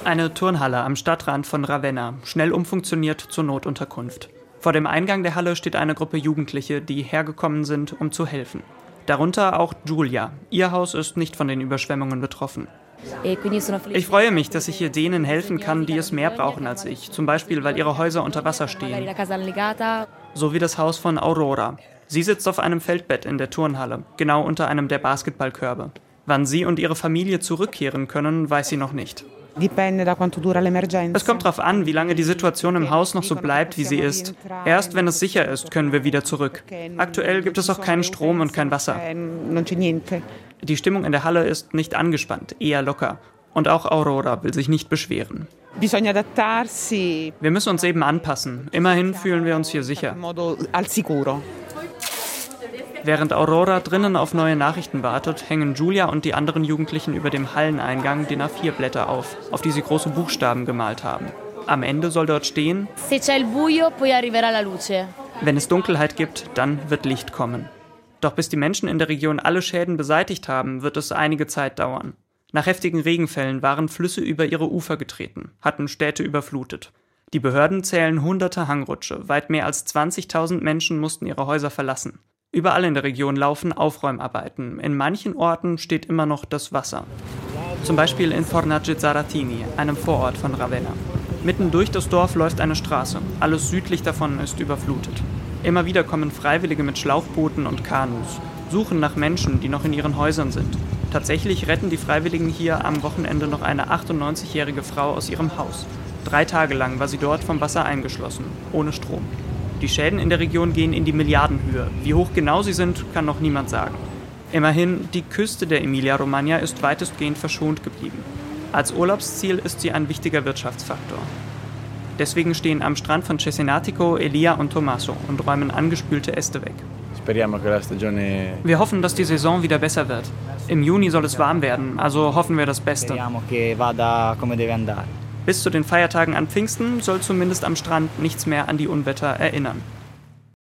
Eine Turnhalle am Stadtrand von Ravenna, schnell umfunktioniert zur Notunterkunft. Vor dem Eingang der Halle steht eine Gruppe Jugendliche, die hergekommen sind, um zu helfen. Darunter auch Giulia. Ihr Haus ist nicht von den Überschwemmungen betroffen. Ich freue mich, dass ich hier denen helfen kann, die es mehr brauchen als ich. Zum Beispiel, weil ihre Häuser unter Wasser stehen. So wie das Haus von Aurora. Sie sitzt auf einem Feldbett in der Turnhalle, genau unter einem der Basketballkörbe. Wann sie und ihre Familie zurückkehren können, weiß sie noch nicht. Es kommt darauf an, wie lange die Situation im Haus noch so bleibt, wie sie ist. Erst wenn es sicher ist, können wir wieder zurück. Aktuell gibt es auch keinen Strom und kein Wasser. Die Stimmung in der Halle ist nicht angespannt, eher locker. Und auch Aurora will sich nicht beschweren. Wir müssen uns eben anpassen. Immerhin fühlen wir uns hier sicher. Während Aurora drinnen auf neue Nachrichten wartet, hängen Giulia und die anderen Jugendlichen über dem Halleneingang DIN A4-Blätter auf die sie große Buchstaben gemalt haben. Am Ende soll dort stehen: Wenn es Dunkelheit gibt, dann wird Licht kommen. Doch bis die Menschen in der Region alle Schäden beseitigt haben, wird es einige Zeit dauern. Nach heftigen Regenfällen waren Flüsse über ihre Ufer getreten, hatten Städte überflutet. Die Behörden zählen hunderte Hangrutsche, weit mehr als 20.000 Menschen mussten ihre Häuser verlassen. Überall in der Region laufen Aufräumarbeiten. In manchen Orten steht immer noch das Wasser. Zum Beispiel in Fornace-Zaratini, einem Vorort von Ravenna. Mitten durch das Dorf läuft eine Straße. Alles südlich davon ist überflutet. Immer wieder kommen Freiwillige mit Schlauchbooten und Kanus, suchen nach Menschen, die noch in ihren Häusern sind. Tatsächlich retten die Freiwilligen hier am Wochenende noch eine 98-jährige Frau aus ihrem Haus. 3 Tage lang war sie dort vom Wasser eingeschlossen, ohne Strom. Die Schäden in der Region gehen in die Milliardenhöhe. Wie hoch genau sie sind, kann noch niemand sagen. Immerhin, die Küste der Emilia-Romagna ist weitestgehend verschont geblieben. Als Urlaubsziel ist sie ein wichtiger Wirtschaftsfaktor. Deswegen stehen am Strand von Cesenatico Elia und Tommaso und räumen angespülte Äste weg. Wir hoffen, dass die Saison wieder besser wird. Im Juni soll es warm werden, also hoffen wir das Beste. Bis zu den Feiertagen an Pfingsten soll zumindest am Strand nichts mehr an die Unwetter erinnern.